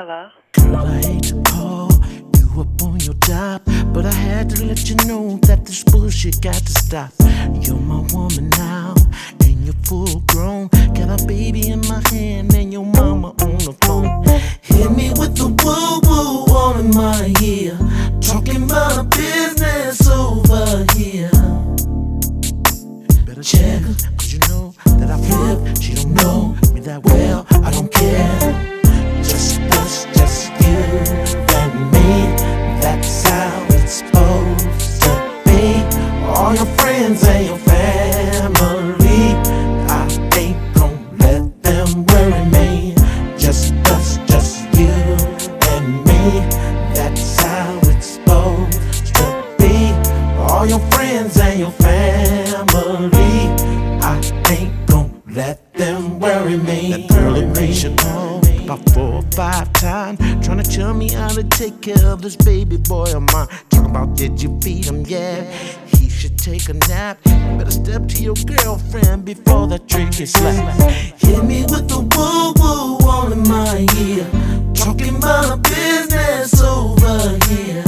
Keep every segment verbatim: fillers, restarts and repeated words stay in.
Hello? Girl, I hate to call you up on your job, but I had to let you know that this bullshit got to stop. You're my woman now, and you're full grown. Got a baby in my hand, and your mama on the phone. Hit me with the woo woo all in my ear, talking about a business over here. Better check her, cause you know that I flip. She don't know me that well, I don't care. Just us, just you and me. That's how it's supposed to be. All your friends and your family, I ain't gon' let them worry me. Just us, just you and me. That's how it's supposed to be. All your friends and your family, I ain't gon' let them worry me. That girl it made you call about four or five times, trying to tell me how to take care of this baby boy of mine. Talking about did you feed him? Yeah, he should take a nap. You better step to your girlfriend before that trick is slapped. Hit me with the woo woo all in my ear, talking about a business over here.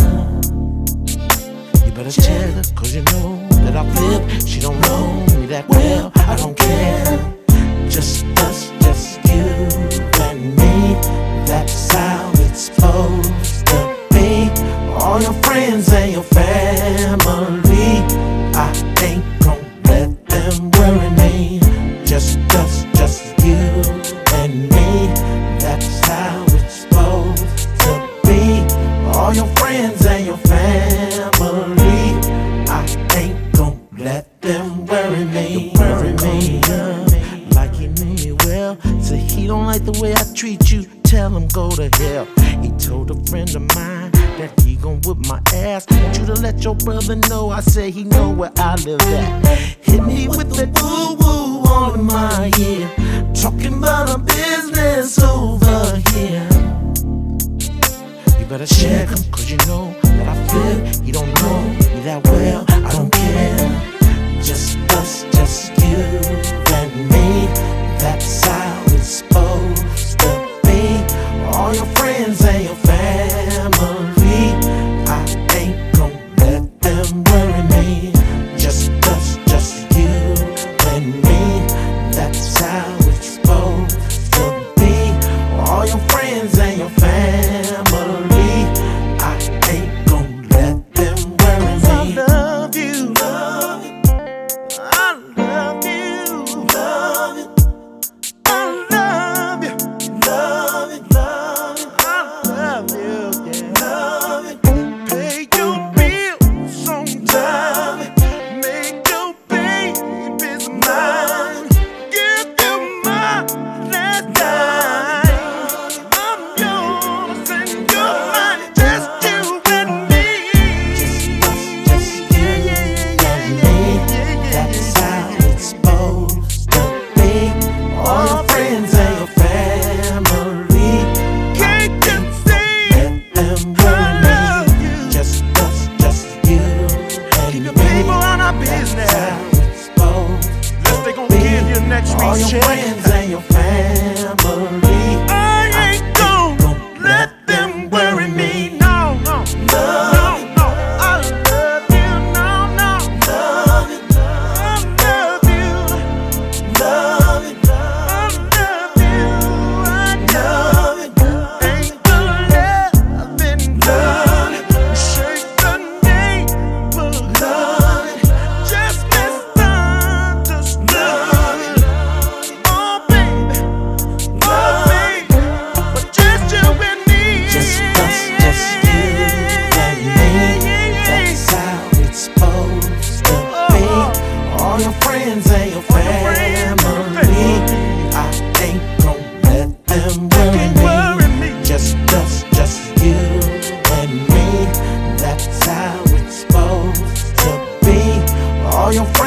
You better check her, cause you know that I flip. She don't know me that well, I don't care. Just us, just you and me. That's how it's supposed to be. All your friends and your family, I ain't gon' let them worry me. Just us, just you and me. That's how it's supposed to be. All your friends and your family, I ain't gon' let them worry me. Worry me, like he knew me well. Said he don't like the way I treat you, tell him go to hell. He told a friend of mine that he gon' whip my ass. Want you to let your brother know. I say he know where I live at. Hit me with the woo woo all in my ear, talking about a business over here. You better check him, cause you know that I flip. He don't know me that well, I don't care. Just us, just you and me. That's how it's supposed to be. All your friends and your family, I ain't gon' let them worry me. Just us, just you and me. That's how it's supposed to be. All your friends and your family, I ain't gon' let them worry me. I love you, love you. I love you, love you. I love you, love you, love you. I love you, yeah. Love you. Pay your bills on time. Make your babies mine. Give you my last dime. I'm yours and you're mine. Just you and me. Just us, just you and me. That's how it's supposed to be. All your friends and your family, can't you see? Let them worry me. Just us, just you and keep your people on our business. That's how it's supposed Unless they gon' give you next week's check. All your friends and your family, I ain't gon' let them worry me. No, no, no, no. I love you, no, no. Love you, I love you, love you, I love you, I love you. Ain't the loving, love it. Shake the neighborhood, love it. Just misunderstood, love it. Oh baby, oh baby, but just you and me. Just us, just you and me. That's how it's supposed to be. All your friends and your family, I ain't gon' let them worry me. Just us, just you and me. That's how it's supposed to be. All your friends